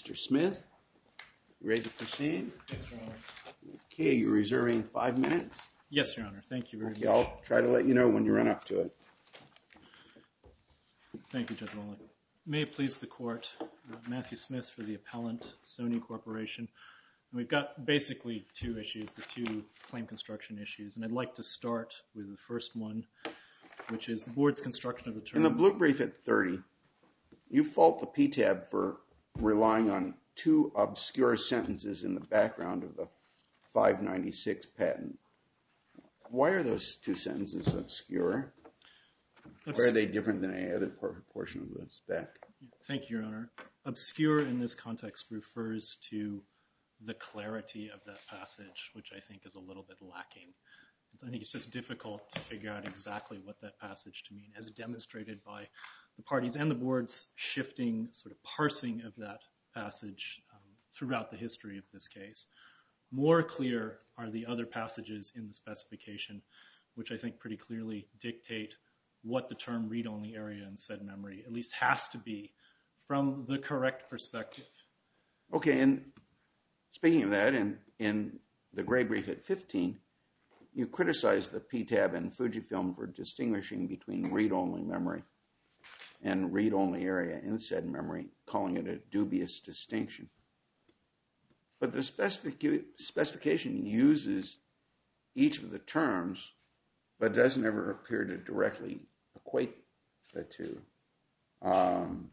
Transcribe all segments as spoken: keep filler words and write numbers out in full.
Mister Smith, ready to proceed? Yes, Your Honor. Okay, you're reserving five minutes? Yes, Your Honor. Thank you very Okay, much. I'll try to let you know when you run up to it. Thank you, Judge Wallach. May it please the Court, uh, Matthew Smith for the appellant, Sony Corporation. And we've got basically two issues, the two claim construction issues. And I'd like to start with the first one, which is the Board's construction of the term. In the blue brief at thirty, you fault the P T A B for relying on two obscure sentences in the background of the five ninety-six patent. Why are those two sentences obscure? Why are they different than any other por- portion of the spec? Thank you, Your Honor. Obscure in this context refers to the clarity of that passage, which I think is a little bit lacking. I think it's just difficult to figure out exactly what that passage to mean, as demonstrated by the parties and the Board's shifting sort of parsing of that passage um, throughout the history of this case. More clear are the other passages in the specification, which I think pretty clearly dictate what the term read-only area in said memory at least has to be from the correct perspective. Okay, and speaking of that, in, in the gray brief at fifteen, you criticize the P T A B and Fujifilm for distinguishing between read-only memory and read-only area in said memory, calling it a dubious distinction. But the specific- specification uses each of the terms, but doesn't ever appear to directly equate the two. Um,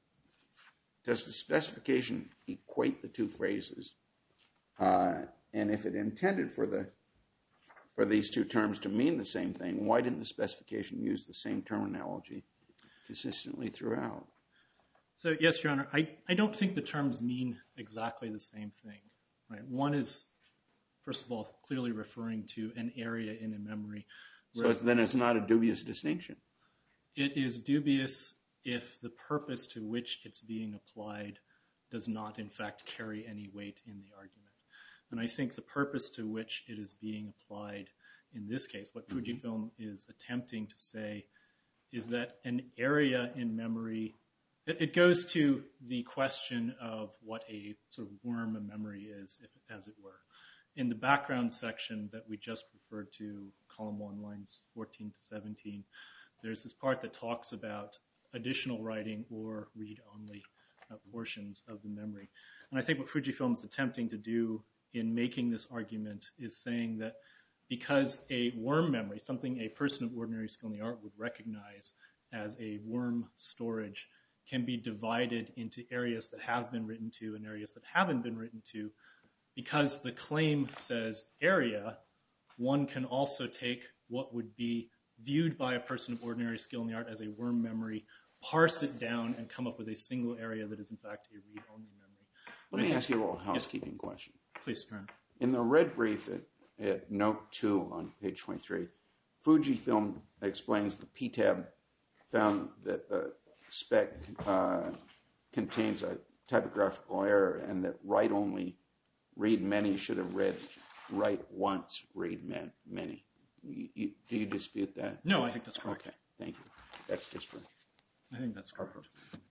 does the specification equate the two phrases? Uh, and if it intended for the for these two terms to mean the same thing, why didn't the specification use the same terminology consistently throughout? So, yes, Your Honor, I, I don't think the terms mean exactly the same thing. Right? One is, first of all, clearly referring to an area in a memory. So then it's not a dubious distinction. It is dubious if the purpose to which it's being applied does not, in fact, carry any weight in the argument. And I think the purpose to which it is being applied in this case, what mm-hmm. Fujifilm is attempting to say, is that an area in memory, it, it goes to the question of what a sort of worm of memory is, if, as it were. In the background section that we just referred to, column one, lines fourteen to seventeen, there's this part that talks about additional writing or read-only uh, portions of the memory. And I think what Fujifilm is attempting to do in making this argument is saying that because a worm memory, something a person of ordinary skill in the art would recognize as a worm storage, can be divided into areas that have been written to and areas that haven't been written to. Because the claim says area, one can also take what would be viewed by a person of ordinary skill in the art as a worm memory, parse it down, and come up with a single area that is in fact a read-only memory. Let me ask you a little housekeeping yes. question. Please, Your Honor. In the red brief at, at note two on page twenty-three, Fujifilm explains the P T A B found that the spec uh, contains a typographical error and that write-only read many should have read write once, read man, many. You, you, do you dispute that? No, I think that's correct. Okay, thank you. That's just for... I think that's correct.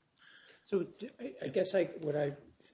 So I, I guess I, what I,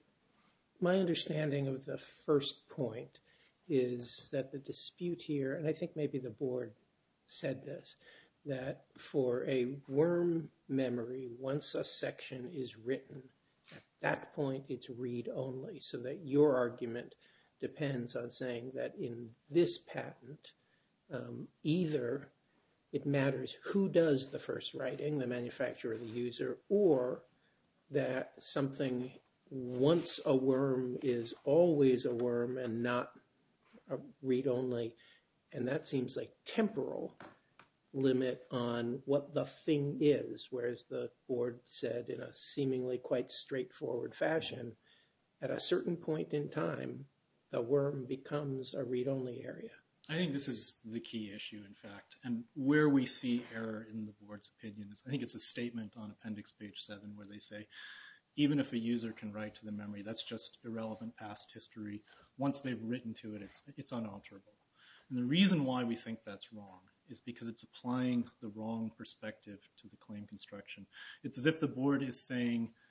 my understanding of the first point is that the dispute here, and I think maybe the board said this, that for a worm memory, once a section is written, at that point it's read only, so that your argument depends on saying that in this patent, um, either it matters who does the first writing, the manufacturer or the user, or that something, once a worm, is always a worm and not a read-only, and that seems like temporal limit on what the thing is, whereas the board said in a seemingly quite straightforward fashion, at a certain point in time, the worm becomes a read-only area. I think this is the key issue, in fact, and where we see error in the board's opinion is, I think it's a statement on appendix page seven where they say, even if a user can write to the memory, that's just irrelevant past history. Once they've written to it, it's, it's unalterable. And the reason why we think that's wrong is because it's applying the wrong perspective to the claim construction. It's as if the board is saying,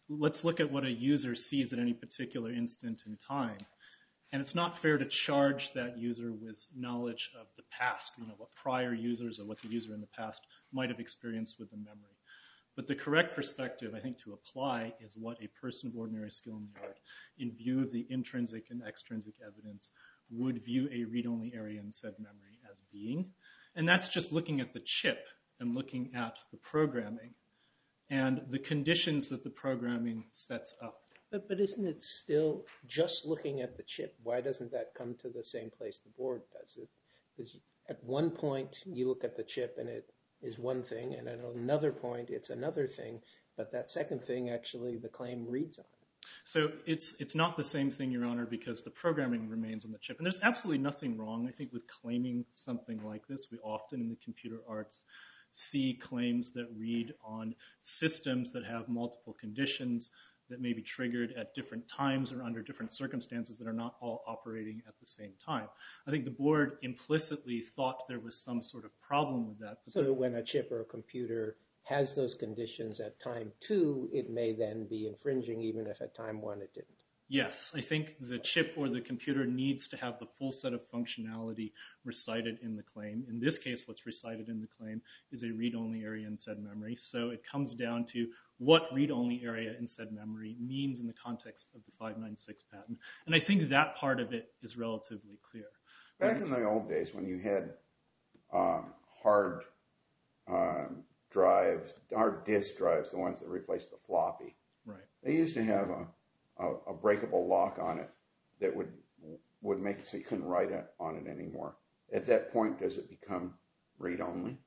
let's look at what a user sees at any particular instant in time. And it's not fair to charge that user with knowledge of the past, you know, what prior users or what the user in the past might have experienced with the memory. But the correct perspective, I think, to apply is what a person of ordinary skill in the art, in view of the intrinsic and extrinsic evidence, would view a read-only area in said memory as being. And that's just looking at the chip and looking at the programming and the conditions that the programming sets up. But, but isn't it still just looking at the chip? Why doesn't that come to the same place the board does it? Because at one point you look at the chip and it is one thing, and at another point it's another thing, but that second thing actually the claim reads on. So it's it's not the same thing, Your Honor, because the programming remains on the chip. And there's absolutely nothing wrong, I think, with claiming something like this. We often in the computer arts see claims that read on systems that have multiple conditions that may be triggered at different times or under different circumstances that are not all operating at the same time. I think the board implicitly thought there was some sort of problem with that. So that when a chip or a computer has those conditions at time two, it may then be infringing even if at time one it didn't. Yes, I think the chip or the computer needs to have the full set of functionality recited in the claim. In this case, what's recited in the claim is a read-only area in said memory. So it comes down to what read-only area in said memory means in the context of the five ninety-six patent. And I think that part of it is relatively clear. Back in the old days when you had um, hard uh, drive, hard disk drives, the ones that replaced the floppy, right? They used to have a A, a breakable lock on it that would would make it so you couldn't write it on it anymore. At that point, does it become read-only?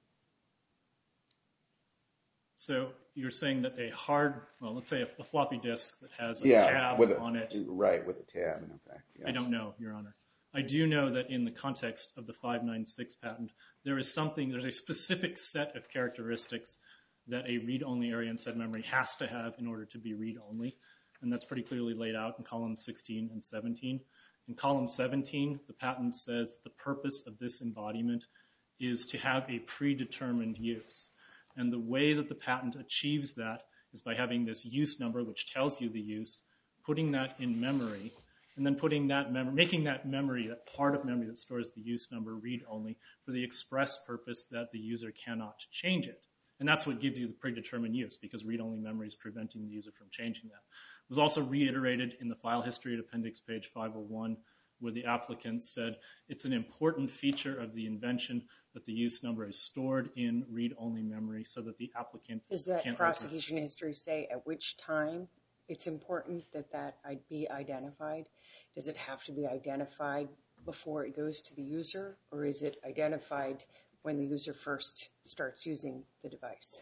So you're saying that a hard, well, let's say a, a floppy disk that has a yeah, tab with a, on it. Right, with a tab, in effect. Yes. I don't know, Your Honor. I do know that in the context of the five ninety-six patent, there is something, there's a specific set of characteristics that a read-only area in said memory has to have in order to be read-only. And that's pretty clearly laid out in columns sixteen and seventeen. In column seventeen, the patent says the purpose of this embodiment is to have a predetermined use. And the way that the patent achieves that is by having this use number, which tells you the use, putting that in memory, and then putting that mem- making that memory, that part of memory that stores the use number, read-only for the express purpose that the user cannot change it. And that's what gives you the predetermined use, because read-only memory is preventing the user from changing that. It was also reiterated in the file history at appendix page five oh one, where the applicant said it's an important feature of the invention that the use number is stored in read-only memory so that the applicant Does that can't prosecution history say at which time it's important that that be identified? Does it have to be identified before it goes to the user, or is it identified when the user first starts using the device?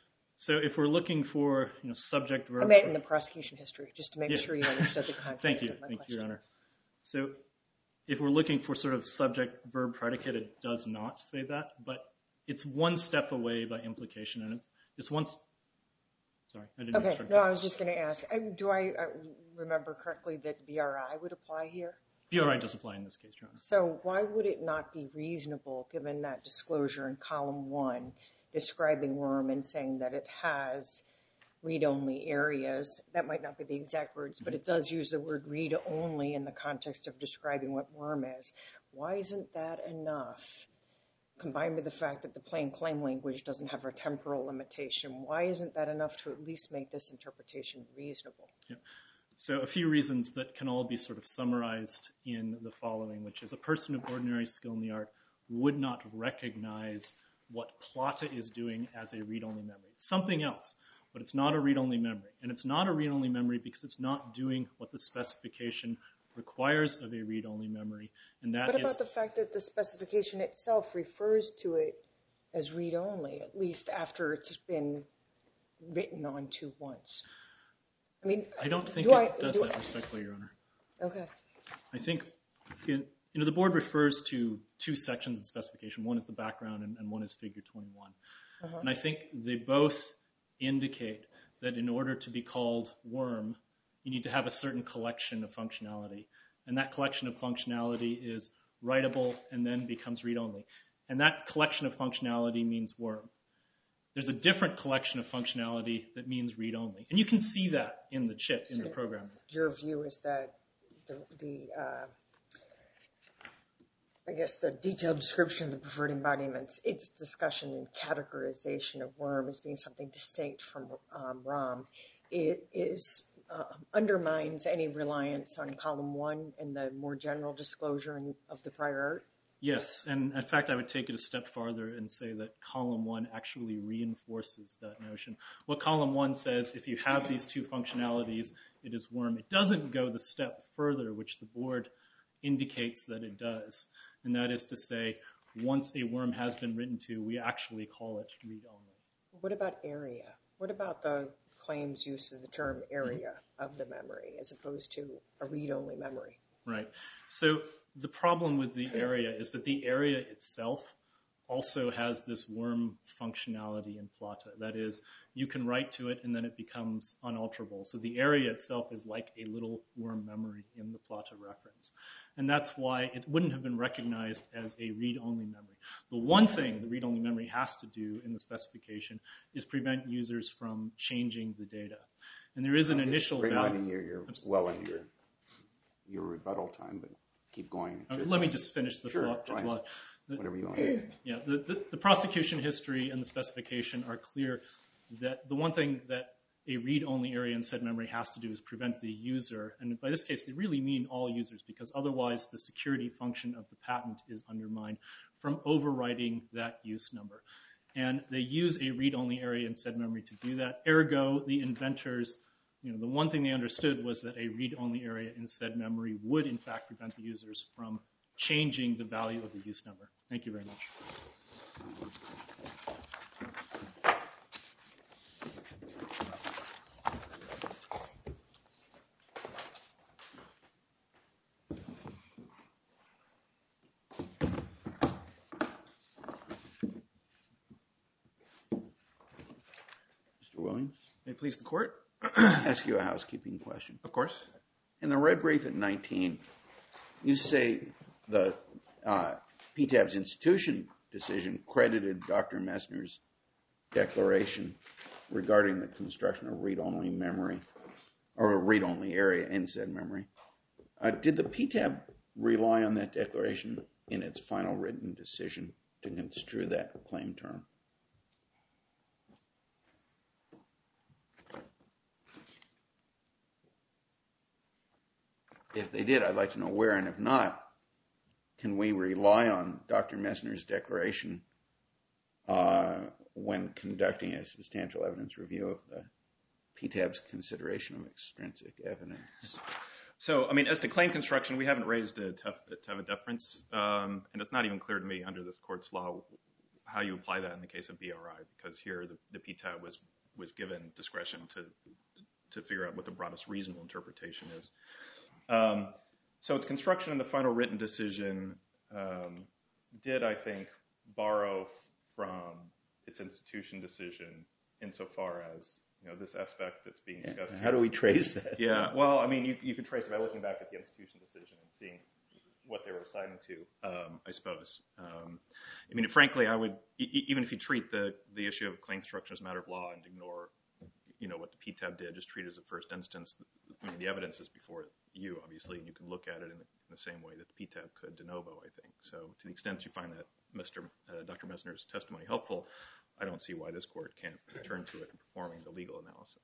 So if we're looking for, you know, subject verb. I meant in the prosecution history, just to make Yeah. sure you understood the context Thank you. of my Thank question. you, Your Honor. So if we're looking for sort of subject verb predicate, it does not say that, but it's one step away by implication, and it's it's one. Sorry, I didn't. Okay, no, I was just going to ask. uh, Do I uh, remember correctly that B R I would apply here? B R I does apply in this case, Your Honor. So why would it not be reasonable, given that disclosure in column one, describing worm and saying that it has read-only areas? That might not be the exact words, but it does use the word read-only in the context of describing what worm is. Why isn't that enough? Combined with the fact that the plain claim language doesn't have a temporal limitation, why isn't that enough to at least make this interpretation reasonable? Yeah. So a few reasons that can all be sort of summarized in the following, which is a person of ordinary skill in the art would not recognize what Plata is doing as a read-only memory. It's something else, but it's not a read-only memory. And it's not a read-only memory because it's not doing what the specification requires of a read-only memory. And that What is... about the fact that the specification itself refers to it as read-only, at least after it's been written onto once? I mean, I don't think do it I, does do that, I, respectfully, Your Honor. Okay. I think in, you know, the board refers to two sections of the specification. One is the background and, and one is figure twenty-one. Uh-huh. And I think they both indicate that in order to be called worm, you need to have a certain collection of functionality. And that collection of functionality is writable and then becomes read-only. And that collection of functionality means worm. There's a different collection of functionality that means read-only. And you can see that in the chip, in the program. Your view is that the, the uh, I guess, the detailed description of the preferred embodiments, its discussion and categorization of worm as being something distinct from um, ROM, it is uh, undermines any reliance on column one and the more general disclosure in, of the prior art? Yes, and in fact, I would take it a step farther and say that column one actually reinforces that notion. What column one says, if you have these two functionalities, it is worm. It doesn't go the step further, which the board indicates that it does. And that is to say, once a worm has been written to, we actually call it read-only. What about area? What about the claims use of the term area mm-hmm. of the memory as opposed to a read-only memory? Right. So the problem with the area is that the area itself also has this worm functionality in Plata. That is, you can write to it and then it becomes unalterable. So the area itself is like a little worm memory in the Plata reference. And that's why it wouldn't have been recognized as a read-only memory. The one thing the read-only memory has to do in the specification is prevent users from changing the data. And there is an initial value. You're, you're well into your, your rebuttal time, but keep going. Okay, let me just finish the sure, thought. Judge Watt. The, Whatever you want. Yeah, the, the, the prosecution history and the specification are clear that the one thing that a read-only area in said memory has to do is prevent the user, and by this case they really mean all users, because otherwise the security function of the patent is undermined, from overwriting that use number. And they use a read-only area in said memory to do that. Ergo, the inventors, you know, the one thing they understood was that a read-only area in said memory would in fact prevent the users from changing the value of the use number. Thank you very much. Mister Williams? May it please the court? Ask you a housekeeping question. Of course. In the red brief at nineteen, you say the uh, P TAB's institution decision credited Doctor Messner's declaration regarding the construction of read-only memory, or a read-only area in said memory. Uh, did the P TAB rely on that declaration in its final written decision to construe that claim term? If they did, I'd like to know where, and if not, can we rely on Doctor Messner's declaration uh, when conducting a substantial evidence review of the P TAB's consideration of extrinsic evidence? So, I mean, as to claim construction, we haven't raised a Teva deference, um, and it's not even clear to me under this court's law how you apply that in the case of B R I, because here the, the P TAB was was given discretion to to figure out what the broadest reasonable interpretation is. Um, so its construction in the final written decision um, did, I think, borrow from its institution decision insofar as, you know, this aspect that's being discussed. Yeah, how do we trace that? Yeah, well, I mean, you, you could trace it by looking back at the institution decision and seeing what they were assigning to, um, I suppose. Um, I mean, frankly, I would, e- even if you treat the, the issue of claim construction as a matter of law and ignore, you know, what the P TAB did, just treat it as a first instance. I mean, the evidence is before you, obviously, and you can look at it in the, in the same way that the P TAB could de novo, I think. So to the extent you find that Mister Uh, Doctor Messner's testimony helpful, I don't see why this court can't return to it in performing the legal analysis.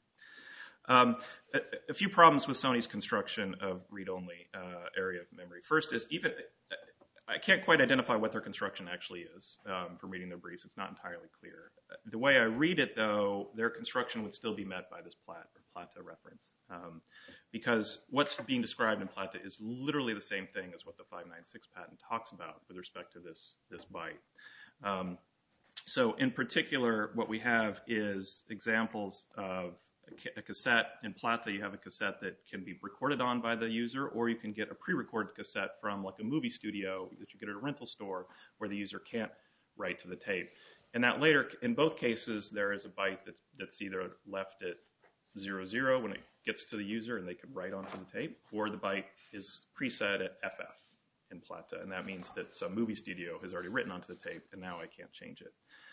Um, a, a few problems with Sony's construction of read-only uh, area of memory. First is even, I can't quite identify what their construction actually is um, from reading their briefs. It's not entirely clear. The way I read it, though, their construction would still be met by this Plat or Plata reference, um, because what's being described in Plata is literally the same thing as what the five ninety-six patent talks about with respect to this, this byte. Um, so in particular, what we have is examples of a cassette. In Plata, you have a cassette that can be recorded on by the user, or you can get a pre-recorded cassette from like a movie studio that you get at a rental store where the user can't write to the tape. And that later, in both cases, there is a byte that's, that's either left at zero zero when it gets to the user and they can write onto the tape, or the byte is preset at F F in Plata, and that means that some movie studio has already written onto the tape, and now I can't change it.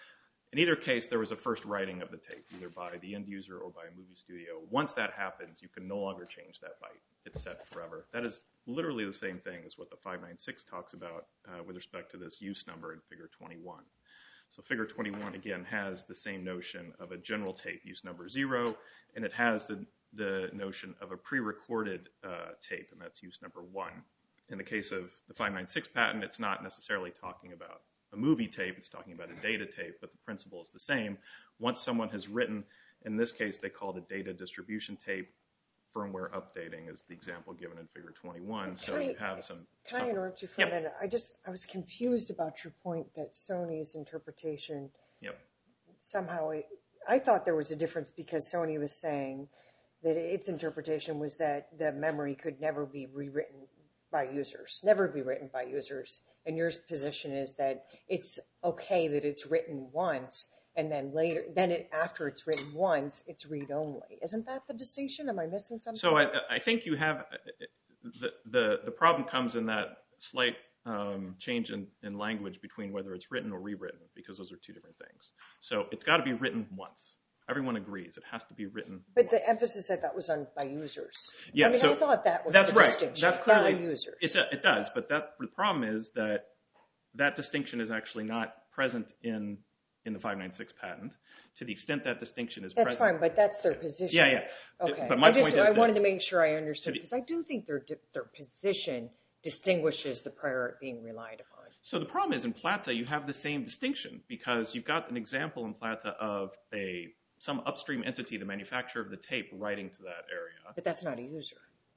In either case, there was a first writing of the tape, either by the end user or by a movie studio. Once that happens, you can no longer change that byte. It's set forever. That is literally the same thing as what the five ninety-six talks about uh, with respect to this use number in figure twenty-one. So figure twenty-one, again, has the same notion of a general tape, use number zero, and it has the, the notion of a pre-recorded uh, tape, and that's use number one. In the case of the five ninety-six patent, it's not necessarily talking about a movie tape, it's talking about a data tape, but the principle is the same. Once someone has written, in this case, they call it a data distribution tape. Firmware updating is the example given in figure twenty-one. So Can I- you have some... Can I some- interrupt you for Yep. a minute? I just, I was confused about your point that Sony's interpretation Yep. somehow, it, I thought there was a difference because Sony was saying that its interpretation was that the memory could never be rewritten by users, never be written by users. And your position is that it's okay that it's written once, and then later, then it, after it's written once, it's read-only. Isn't that the distinction? Am I missing something? So I, I think you have... The, the, the problem comes in that slight um, change in, in language between whether it's written or rewritten, because those are two different things. So it's got to be written once. Everyone agrees. It has to be written But once. the emphasis I thought was on by users. Yeah, I mean, so I thought that was that's the right. distinction. That's clearly by users. It, it does, but that the problem is that that distinction is actually not present in in the five ninety-six patent. To the extent that distinction is That's present. fine, but that's their position. Yeah, yeah. Okay. But my I just point is I that- wanted to make sure I understood To the- because I do think their their position distinguishes the prior art being relied upon. So the problem is in Plata you have the same distinction because you've got an example in Plata of a some upstream entity, the manufacturer of the tape, writing to that area. But that's not a user.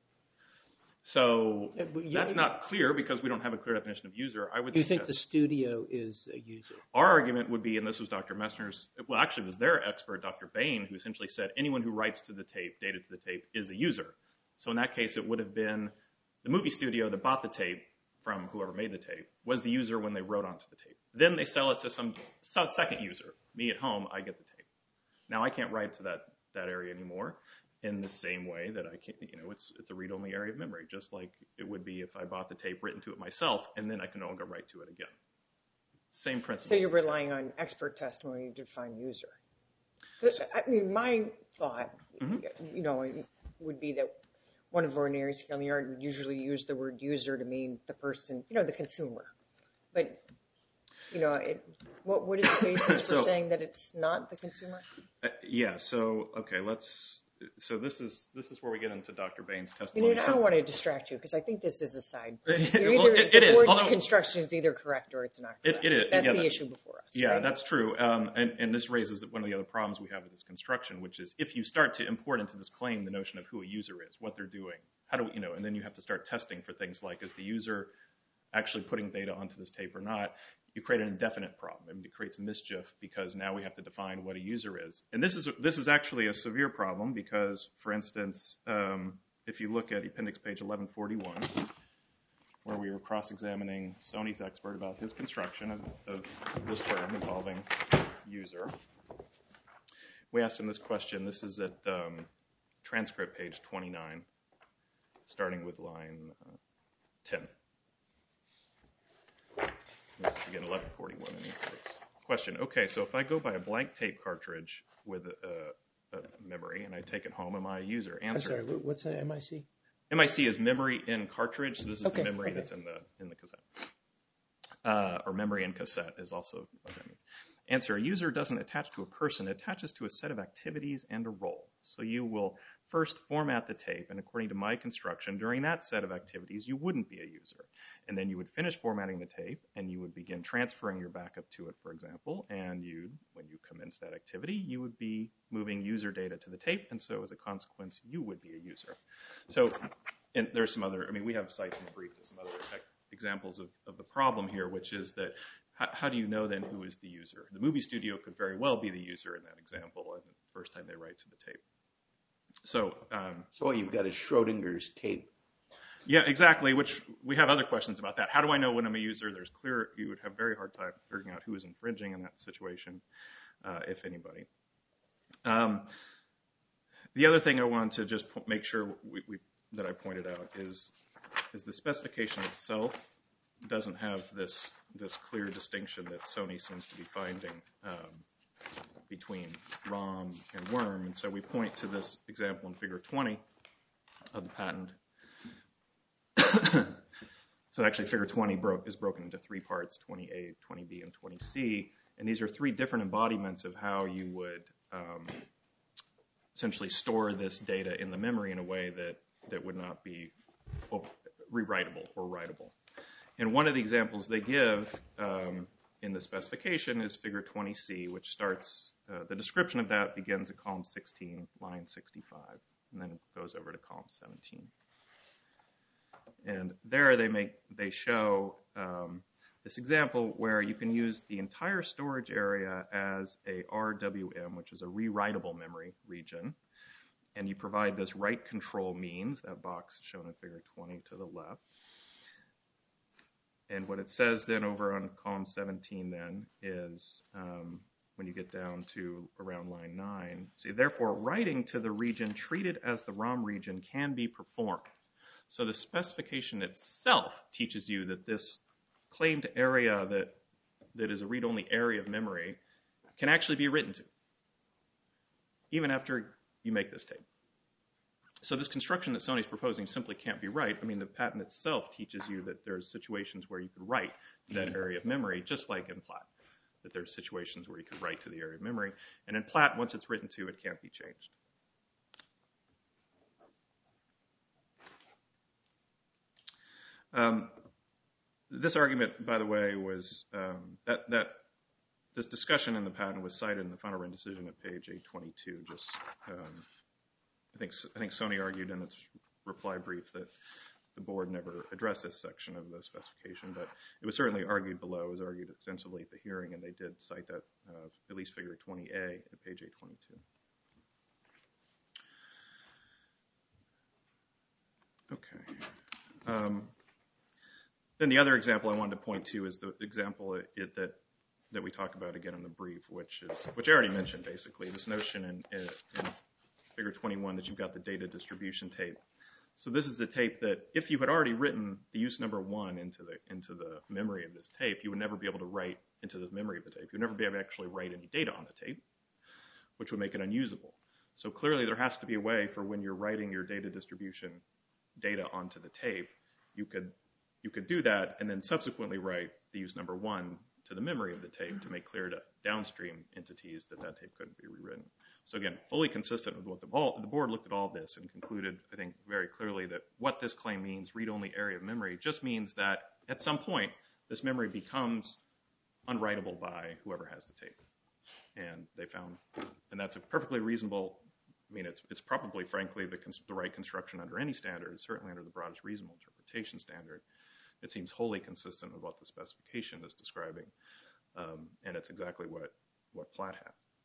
So Yeah, but you- that's not clear because we don't have a clear definition of user. I would Do you think the suggest- studio is a user? Our argument would be, and this was Doctor Messner's, well, actually it was their expert, Doctor Bain, who essentially said anyone who writes to the tape, data to the tape, is a user. So in that case, it would have been the movie studio that bought the tape from whoever made the tape was the user when they wrote onto the tape. Then they sell it to some, some second user. Me at home, I get the tape. Now I can't write to that, that area anymore in the same way that I can, you know, it's it's a read-only area of memory, just like it would be if I bought the tape, written to it myself, and then I can no longer write to it again. Same principle. So you're relying on expert testimony to define user. I mean, my thought, Mm-hmm. you know, would be that one of ordinary skill in the art would usually use the word user to mean the person, you know, the consumer. But, you know, it, what what is the basis for So- saying that it's not the consumer? Uh, yeah. So okay, let's. So this is this is where we get into Doctor Bain's You testimony. know, I So- don't want to distract you because I think this is a side. You're Well, either, it- the it is, board's although- construction is either correct or it's not It- correct. it is, That's yeah, the that- issue before us. Yeah, right? that's true. Um, and, and this raises one of the other problems we have with this construction, which is if you start to import into this claim the notion of who a user is, what they're doing, how do we, you know, and then you have to start testing for things like, is the user actually putting data onto this tape or not? You create an indefinite problem. I mean, it creates mischief because now we have to define what a user is. And this is this is actually a severe problem because, for instance, um, if you look at appendix page eleven forty-one, where we were cross-examining Sony's expert about his construction of, of this term involving user, we asked him this question. This is at um, transcript page twenty-nine, starting with line uh, ten. This is again eleven forty-one in the question. Okay, so if I go by a blank tape cartridge with a, a memory and I take it home, am I a user? I'm Answer. sorry, what- what's an M I C? M I C is memory in cartridge, so this is Okay, the memory okay. that's in the in the cassette. Uh, or memory in cassette is also what that means. Answer, a user doesn't attach to a person, it attaches to a set of activities and a role. So you will first format the tape, and according to my construction, during that set of activities, you wouldn't be a user. And then you would finish formatting the tape, and you would begin transferring your backup to it, for example, and you, when you commence that activity, you would be moving user data to the tape, and so as a consequence, you would be a user. So, and there's some other, I mean, we have sites in the brief to some other examples of, of the problem here, which is that how, how do you know then who is the user? The movie studio could very well be the user in that example, and the first time they write to the tape. So, um, So all you've got is Schrodinger's tape. yeah, exactly, which we have other questions about that. How do I know when I'm a user? There's clear, you would have a very hard time figuring out who is infringing in that situation, uh, if anybody. Um, the other thing I wanted to just po- make sure we, we, that I pointed out is, is the specification itself doesn't have this, this clear distinction that Sony seems to be finding um, between ROM and worm. And so we point to this example in figure twenty of the patent. So actually figure twenty broke, is broken into three parts, twenty A, twenty B, and twenty C. And these are three different embodiments of how you would um, essentially store this data in the memory in a way that, that would not be rewritable or writable. And one of the examples they give um, in the specification is figure twenty C, which starts, uh, the description of that begins at column sixteen, line sixty-five, and then it goes over to column seventeen. And there they make, they show um, this example where you can use the entire storage area as a R W M, which is a rewritable memory region. And you provide this write control means, that box shown in figure twenty to the left. And what it says then over on column seventeen then is, um, when you get down to around line nine, see, therefore, writing to the region treated as the ROM region can be performed. So the specification itself teaches you that this claimed area that, that is a read-only area of memory can actually be written to, even after you make this tape. So this construction that Sony's proposing simply can't be right. I mean, the patent itself teaches you that there's situations where you could write to that area of memory, just like in Platt, that there's situations where you could write to the area of memory. And in Platt, once it's written to, it can't be changed. Um, this argument, by the way, was um, that, that this discussion in the patent was cited in the final written decision at page eight twenty-two. Just, um, I think, I think Sony argued in its reply brief that the board never addressed this section of the specification, but it was certainly argued below. It was argued extensively at the hearing, and they did cite that, uh, at least figure twenty A at page eight twenty-two. Okay. Um, Then the other example I wanted to point to is the example it, it, that that we talk about again in the brief, which is which I already mentioned basically, this notion in, in, in figure twenty-one that you've got the data distribution tape. So this is a tape that if you had already written the use number one into the into the memory of this tape, you would never be able to write into the memory of the tape. You'd never be able to actually write any data on the tape, which would make it unusable. So clearly there has to be a way for when you're writing your data distribution data onto the tape, you could You could do that and then subsequently write the use number one to the memory of the tape to make clear to downstream entities that that tape couldn't be rewritten. So again, fully consistent with what the, all, the board looked at all this and concluded, I think, very clearly that what this claim means, read-only area of memory, just means that at some point this memory becomes unwritable by whoever has the tape. And they found, and that's a perfectly reasonable, I mean, it's, it's probably, frankly, the, the right construction under any standard, certainly under the broadest reasonable interpretation standard. It seems wholly consistent with what the specification is describing, um, and it's exactly what, what Platt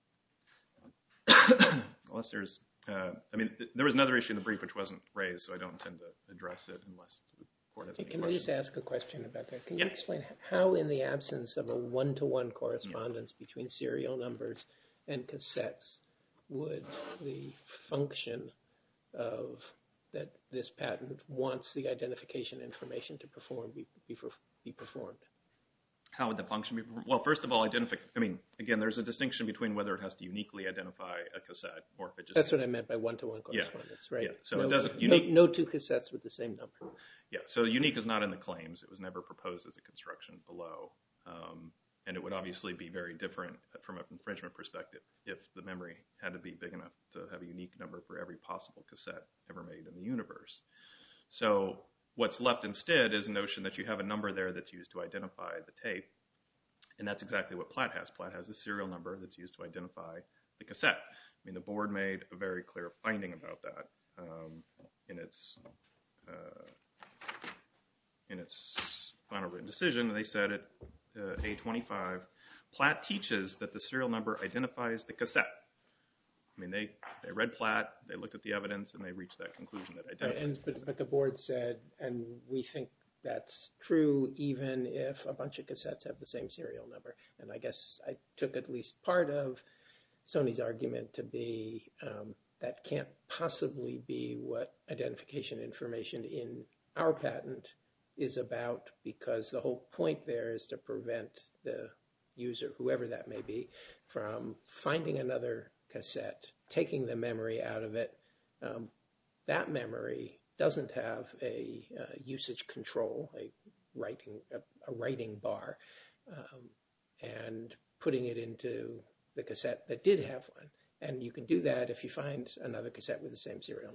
had. Unless there's, uh, I mean, th there was another issue in the brief which wasn't raised, so I don't intend to address it unless the court has any Can questions. I just ask a question about that? Can Yeah. you explain how, in the absence of a one-to-one correspondence yeah. between serial numbers and cassettes, would the function of that this patent wants the identification information to perform be, be, be performed? How would the function be performed? Well, first of all, identify, I mean, again, there's a distinction between whether it has to uniquely identify a cassette or if it just... That's what I meant by one-to-one correspondence, yeah. right? Yeah, so no, it doesn't... No, unique, no two cassettes with the same number. Yeah, so unique is not in the claims. It was never proposed as a construction below. Um, and it would obviously be very different from an infringement perspective if the memory had to be big enough to have a unique number for every possible cassette ever made in the universe. So what's left instead is a notion that you have a number there that's used to identify the tape. And that's exactly what Platt has. Platt has a serial number that's used to identify the cassette. I mean, the board made a very clear finding about that um, in its uh, in its final written decision. They said at uh, A twenty-five, Platt teaches that the serial number identifies the cassette. I mean, they, they read Platt, they looked at the evidence, and they reached that conclusion that identifies. Right, and, but, but the board said, and we think that's true even if a bunch of cassettes have the same serial number. And I guess I took at least part of Sony's argument to be um, that can't possibly be what identification information in our patent is about, because the whole point there is to prevent the user, whoever that may be, from finding another cassette, taking the memory out of it. Um, that memory doesn't have a uh, usage control, a writing a, a writing bar, um, and putting it into the cassette that did have one. And you can do that if you find another cassette with the same serial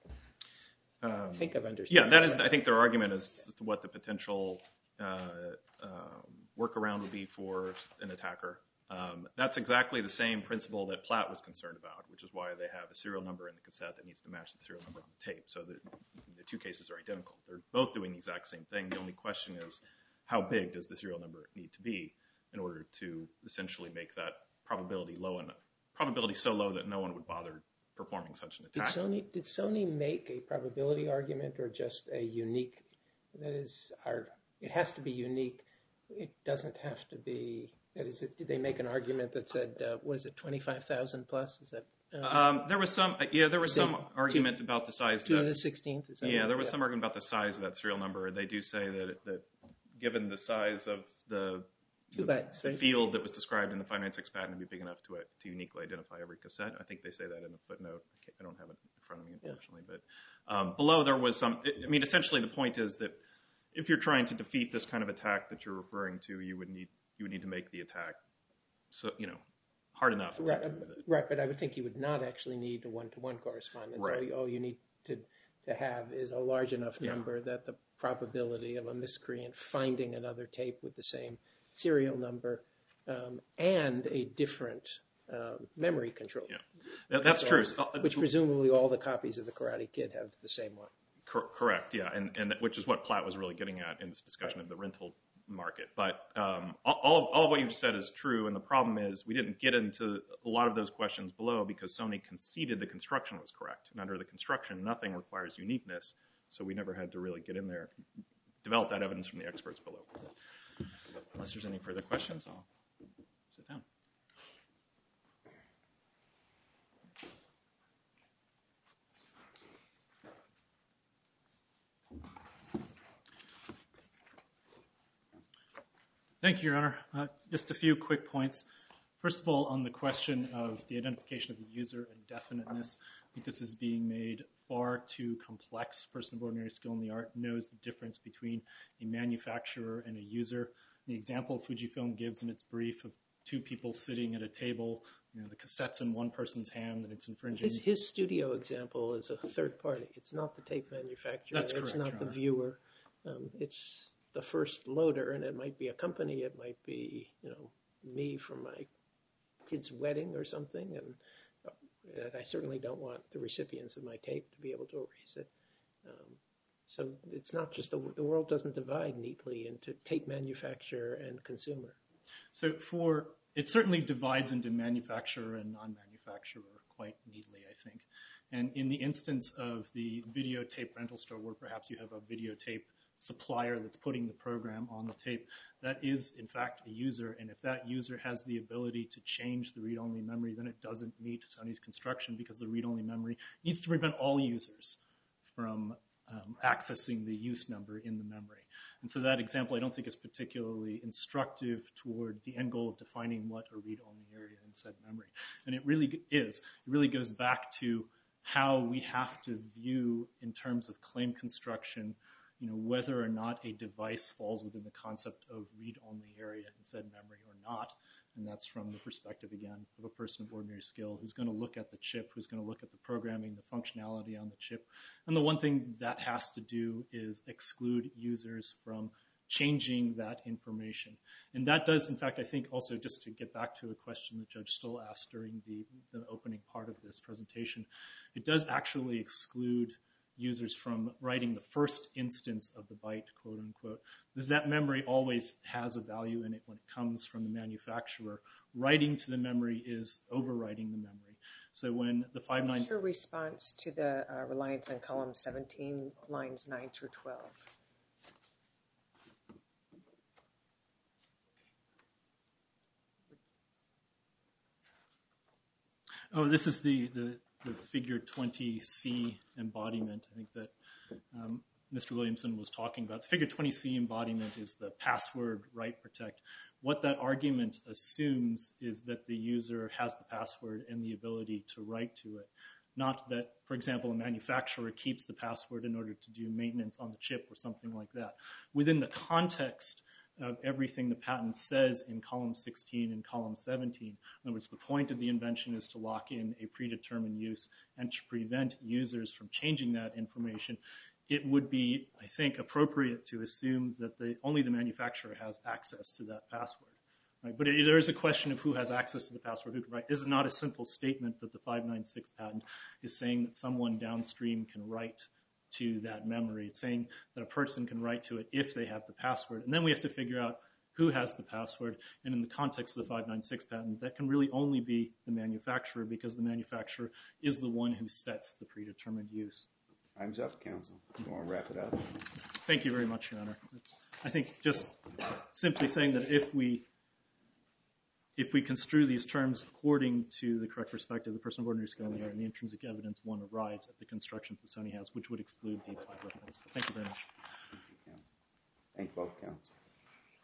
number. Um, I think I've understood. Yeah, that is. I think their argument is as to what the potential uh, um, workaround would be for an attacker. Um, that's exactly the same principle that Platt was concerned about, which is why they have a serial number in the cassette that needs to match the serial number on the tape. So the, the two cases are identical. They're both doing the exact same thing. The only question is, how big does the serial number need to be in order to essentially make that probability low enough? Probability so low that no one would bother performing such an attack. Did Sony, did Sony make a probability argument or just a unique, that is, our, it has to be unique. It doesn't have to be, that is, it, did they make an argument that said, uh, what is it, twenty-five thousand plus? Is that? Um, um, there was some, yeah, there was some they, argument two, about the size. Two that, to the sixteenth? Is that yeah, what, there was yeah. some argument about the size of that serial number. They do say that, that given the size of the Two bytes, the right? field that was described in the five ninety-six patent to be big enough to, to uniquely identify every cassette. I think they say that in a footnote. I, I don't have it in front of me, unfortunately. Yeah. But um, below there was some, I mean, essentially the point is that if you're trying to defeat this kind of attack that you're referring to, you would need you would need to make the attack, so you know, hard enough. Right, to, right, but I would think you would not actually need a one-to-one correspondence. Right. All, you, all you need to, to have is a large enough number yeah. that the probability of a miscreant finding another tape with the same serial number Um, and a different um, memory control. Yeah, that's true. Which presumably all the copies of the Karate Kid have the same one. Cor- correct, yeah, and, and which is what Platt was really getting at in this discussion right. of the rental market. But um, all, all of what you just said is true, and the problem is we didn't get into a lot of those questions below because Sony conceded the construction was correct. And under the construction, nothing requires uniqueness, so we never had to really get in there, develop that evidence from the experts below. Unless there's any further questions, I'll sit down. Thank you, Your Honor. Uh, just a few quick points. First of all, on the question of the identification of the user and definiteness, I think this is being made far too complex. A person of ordinary skill in the art knows the difference between a manufacturer and a user. The example Fujifilm gives in its brief of two people sitting at a table, you know, the cassette's in one person's hand and it's infringing. His, his studio example is a third party. It's not the tape manufacturer. That's correct, It's not Your the Honor. viewer. Um, it's the first loader, and it might be a company. It might be, you know, me from my kid's wedding or something. And uh, I certainly don't want the recipients of my tape to be able to erase it. Um, So it's not just the, the world doesn't divide neatly into tape manufacturer and consumer. So for it certainly divides into manufacturer and non-manufacturer quite neatly, I think. And in the instance of the videotape rental store, where perhaps you have a videotape supplier that's putting the program on the tape, that is in fact a user. And if that user has the ability to change the read-only memory, then it doesn't meet Sony's construction because the read-only memory needs to prevent all users from Um, accessing the use number in the memory. And so that example I don't think is particularly instructive toward the end goal of defining what a read-only area in said memory. And it really is. It really goes back to how we have to view in terms of claim construction, you know, whether or not a device falls within the concept of read-only area in said memory or not. And that's from the perspective, again, of a person of ordinary skill who's going to look at the chip, who's going to look at the programming, the functionality on the chip. And the one thing that has to do is exclude users from changing that information. And that does, in fact, I think also, just to get back to a question that Judge Stoll asked during the, the opening part of this presentation, it does actually exclude users from writing the first instance of the byte, quote unquote, because that memory always has a value in it when it comes from the manufacturer. Writing to the memory is overwriting the memory. So when the five nine... What's your response to the uh, reliance on column seventeen, lines nine through twelve? Oh, this is the, the, the figure twenty C embodiment, I think that um, Mister Williamson was talking about. The figure twenty C embodiment is the password write protect, what that argument assumes is that the user has the password and the ability to write to it. Not that, for example, a manufacturer keeps the password in order to do maintenance on the chip or something like that. Within the context of everything the patent says in column sixteen and column seventeen, in other words, the point of the invention is to lock in a predetermined use and to prevent users from changing that information, it would be, I think, appropriate to assume that the, only the manufacturer has access to that password. Right? But it, there is a question of who has access to the password. Who can write. This is not a simple statement that the five ninety-six patent is saying that someone downstream can write to that memory. It's saying that a person can write to it if they have the password. And then we have to figure out who has the password. And in the context of the five ninety-six patent, that can really only be the manufacturer, because the manufacturer is the one who sets the predetermined use. Time's up, counsel. You want to wrap it up? Thank you very much, Your Honor. It's, I think just simply saying that if we if we construe these terms according to the correct perspective, the person of ordinary skill in the art and the intrinsic evidence one arrives at the constructions that Sony has, which would exclude the applied reference. Thank you very much. Thank both counsel.